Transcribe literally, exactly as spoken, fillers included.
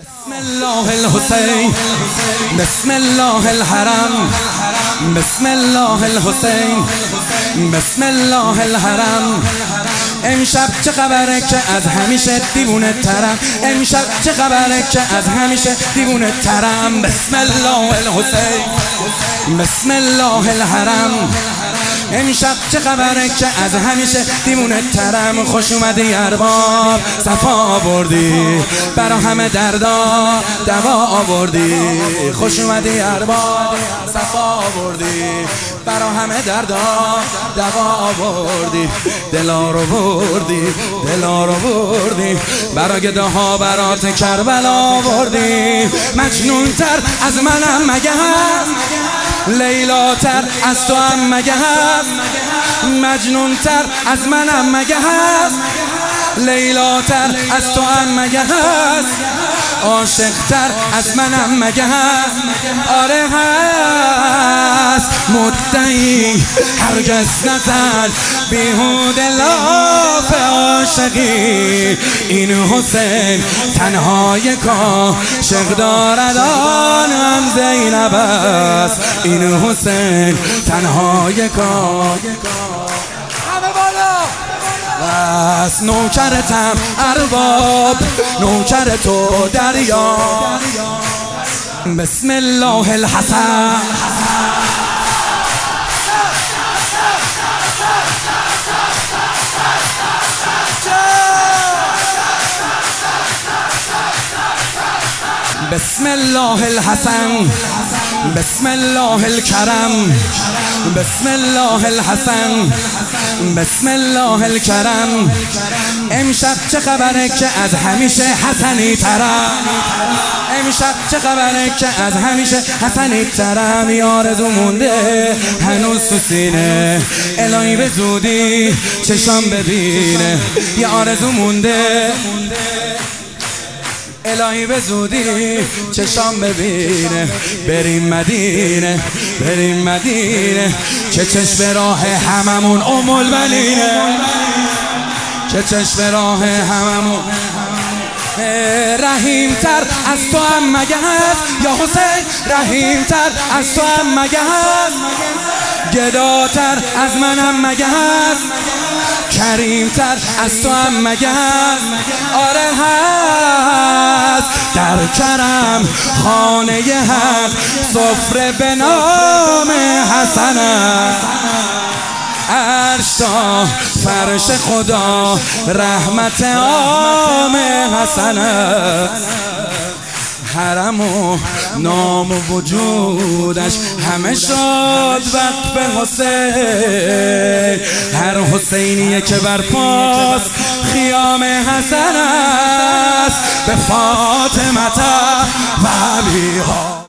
بسم الله الحسین، بسم الله الحرم، بسم الله الحسین، بسم الله الحرم. امشب چه خبره که از همیشه دیوونه ترم، امشب چه خبره که از همیشه دیوونه ترم. بسم الله الحسین، بسم الله الحرم. امشب چه خبره که از همیشه دیوونه ترم. خوش اومدی ارباب، صفا آوردی، برا همه دردا دوا آوردی. خوش اومدی ارباب، صفا آوردی، برا همه دردا دوا آوردی. دلا رو بردی، دلا رو بردی، برا گداها برات کربلا آوردی. مجنون تر از منم مگه هست، لیلا تر از تو هم مگه هست، مجنون تر از منم مگه هست، لیلا تر از تو هم مگه هست، عاشق تر از منم مگه هست. آره هست، مدعی هرگز نزد بیهوده لاف عاشقی. این حسین تنهای عاشق دارد، آنم زینب است. این حسین تنهای عاشق همه بالا بس. نوکرتم ارباب، نوکر تو دریا. بسم الله الحسن، بسم الله الحسن، بسم الله الكرم، بسم الله الحسن، بسم الله الكرم. امشب چه خبره که از همیشه حسنی ترم، امشب چه خبره که از همیشه حسنی ترم. یه آرزو مونده هنوز تو سینه، الهی به زودی چشام ببینه. یه آرزو مونده الهی به زودی چشام ببینه. بریم مدینه، بریم مدینه، که چشم راه هممون ام البنینه، که چشم راه هممون. رحیم تر از تو هم مگه هست یا حسین، رحیم تر از تو هم مگه هست، گداتر از منم مگه هست، کریم تر از تو هم مگه هست. آره هست، در کرم خانه حق سفره به نام حسن است. عرش تا فرش خدا رحمت عام حسن است. حرم و نام و وجودش همه شد وقف حسین. هر حسینیه که برپاس خیام حسن است. به فاطمه و علیها